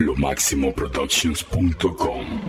Lomaximoproductions.com.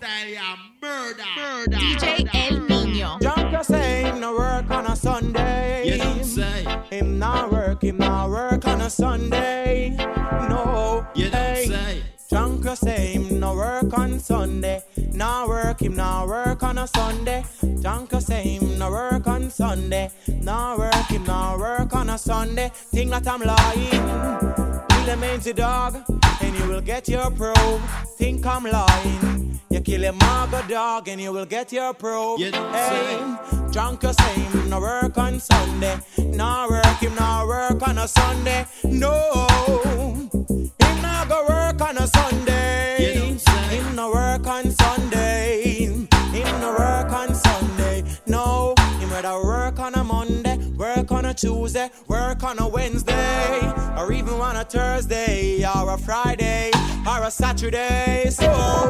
DJ El Niño. Junker say him no work on a Sunday. You don't say. Him not work on a Sunday. No. You don't say. Junker say him no work on Sunday. Nah work on a Sunday. Junker say him no work on Sunday. Nah work on a Sunday. Think that I'm lying. Kill a mangy dog, and you will get your probe. Think I'm lying. You kill a maga dog, and you will get your probe. Hey, Junker say him no work on Sunday. Nah work on a Sunday. No, him not go work on a Sunday. Him no work on Sunday. Him no work on Sunday. No, him rather work on a Monday, work on a Tuesday, work on a Wednesday, or even on a Thursday, or a Friday, or a Saturday. So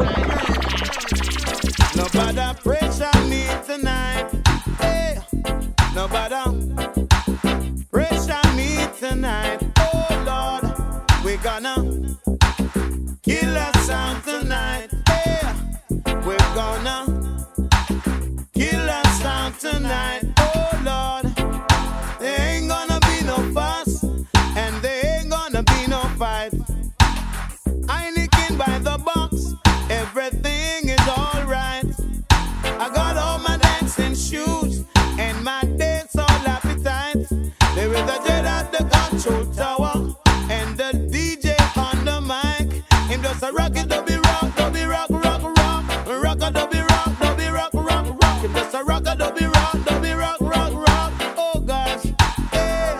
nobody pressure me tonight. Hey, nobody pressure me tonight. Oh Lord, we gonna kill a sound tonight. Hey, we're gonna kill a sound tonight. Oh Lord, there ain't gonna be no fuss, and there ain't gonna be no fight. I nicking by the box, everything is alright. I got all my dancing shoes and my dance all appetite. There is a jet at the control tower and the DJ on the mic. Him just a rock it, dubby rock, dubby rock, rock, rock, rock a dubby rock, dubby rock, rock, rock. Him just a rock a dubby rock, dubby rock, rock, rock. Oh gosh, yeah.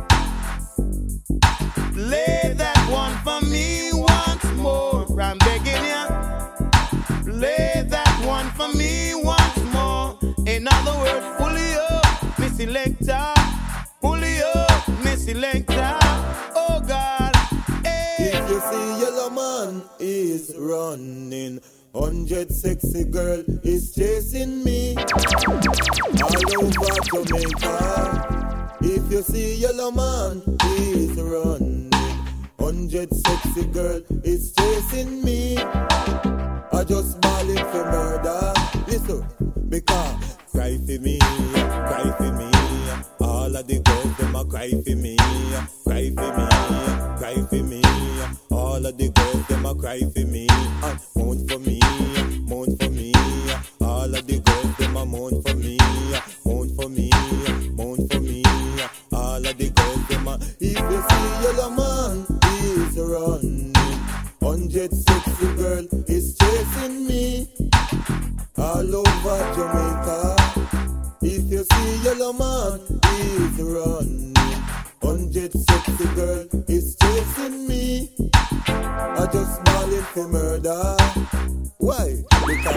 Play that one for me once more. I'm begging ya. Play that one for me once more. In other words, pull it up, me selector. Pull it up, me selector. Oh God, hey. If you see yellow man is running, 100 sexy girl is chasing me all over Jamaica. If you see yellow man is running, 100 sexy girl is chasing me. I just ballin' for murder. Listen, because cry for me, cry for me. All of the girls them a cry for me, cry for me, cry for me. All of the girls them a cry for me, and moan for me, moan for me. All of the girls them a moan for me, moan for me, moan for me. All of the girls them a. If you see yellow man is running, 100 sexy girl is chasing me all over Jamaica. If you see yellow man is running, 100 sexy girl is chasing me. I just ballin' for murder. Why? Because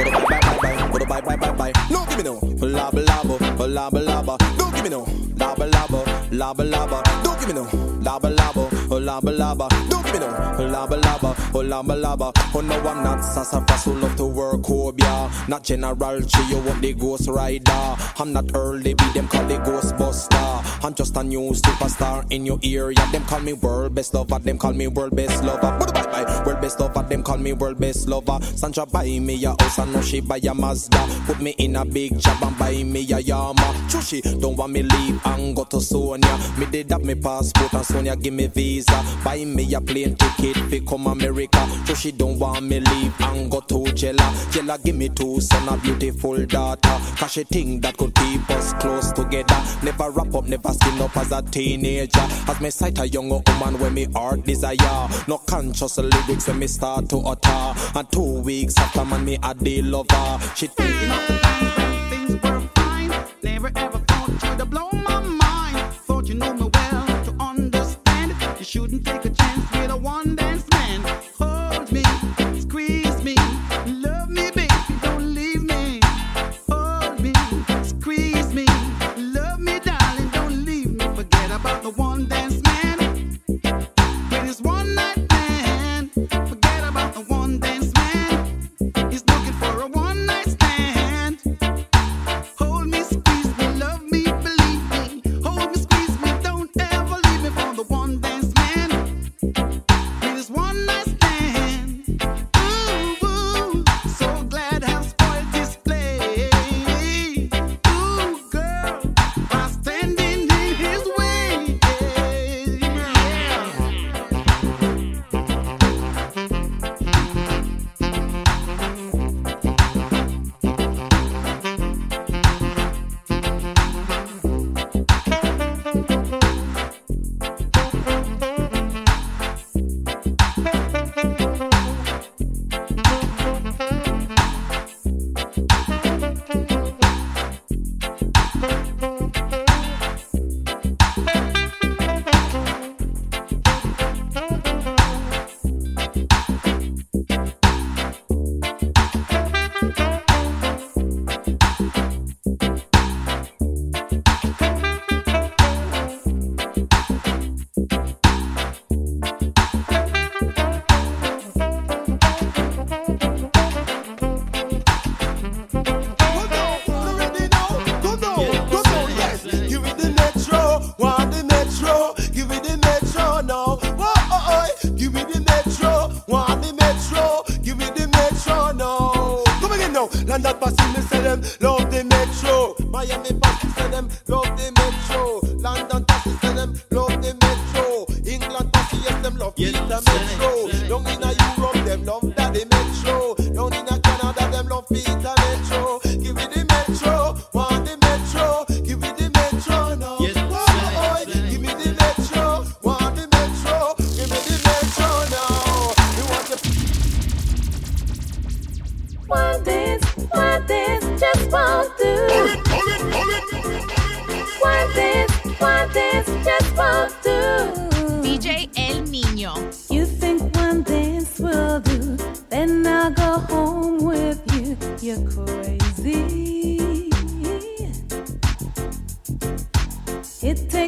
bye. No give me no laba laba, laba laba. Don't give me no laba laba, laba laba. Don't give me no laba laba, laba laba. Don't give me no laba laba, laba laba. Oh no, I'm not sassafras who love to work hobia. Not General G, you want the Ghost Rider. I'm not early, be them call the Ghostbuster. I'm just a new superstar in your area. Them call me world best lover, them call me world best lover. Bye, world best lover, them call me world best lover. Sandra buy me a house, I know she buy a Mazda. Put me in a big job and buy me a Yama. Chushi, don't want me leave and go to Sonia. Me did have me passport and Sonia give me visa. Buy me a plane ticket fi come America. Chushi don't want me leave and go to Jella. Jella give me two son a beautiful daughter. Cause she think that could keep us close together. Never wrap up, never skin up as a teenager. As me sight a young woman when me heart desire. No conscious lyrics when me start to utter. And 2 weeks after man me a day lover. She thinking of the times when things were fine. Never ever thought you'd blow my mind. Thought you know me well to understand. You shouldn't take a chance with a one dance man. Hold me, squeeze me, love me baby, don't leave me. Hold me, squeeze me, love me darling, don't leave me. Forget about the one dance man. With his one night man. Forget about the one dance man. He's looking for a one night stand.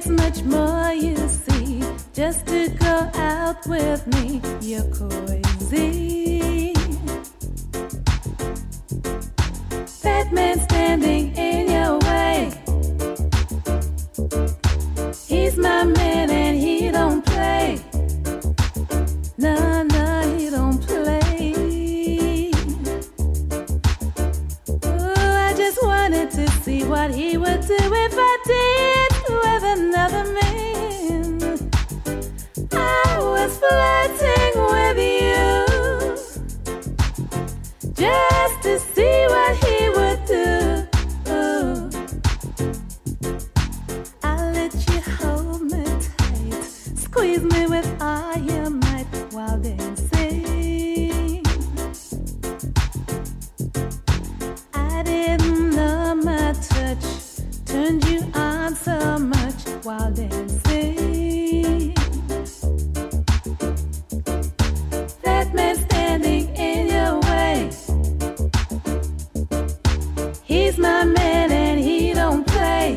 takes much more, you see, just to go out with me. You're crazy. That man standing in your way, he's my man and he don't play. No, no, he don't play. Oh, I just wanted to see what he would do if I did with another man. I was flirting with you just to see what he would do. Oh. I let you hold me tight, squeeze me with all your might while dancing. I didn't know my touch turned you on so much while dancing. That man standing in your way, he's my man and he don't play.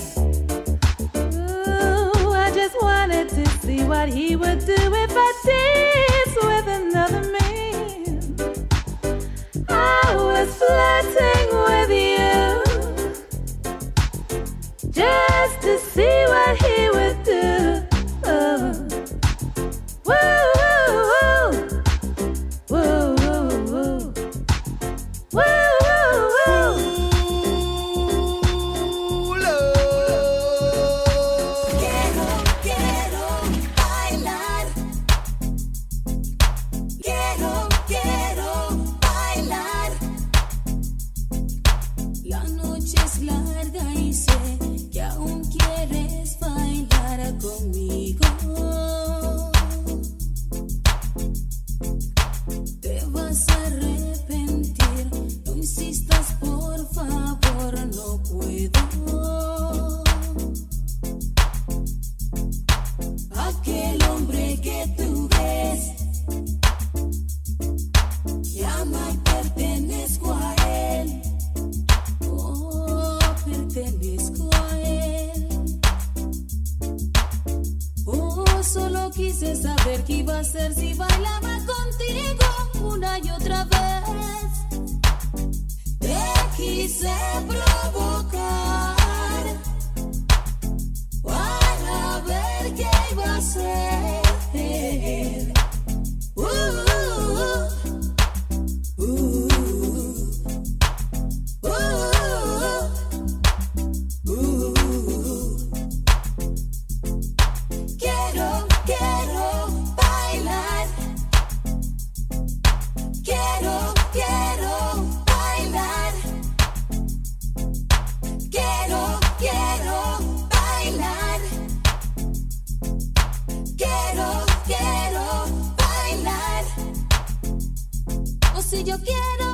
Ooh, I just wanted to see what he would do if I danced with another man. I was flirting with you just to see what he would do. Oh. Woo, woo, woo. Woo, woo, woo. Woo, woo, woo. Quiero bailar. Quiero bailar. La noche es larga y sé que aún quieres bailar conmigo. Te vas a arrepentir, no insistas por favor, no puedo. Aquel hombre que tú ves, llama y pertenezco a él. Oh, pertenezco a él. Oh, solo quise saber qué iba a hacer si bailaba contigo una y otra vez. Te quise provocar para ver qué iba a hacer. Quiero bailar. Quiero bailar. Quiero bailar. Quiero bailar. O si yo quiero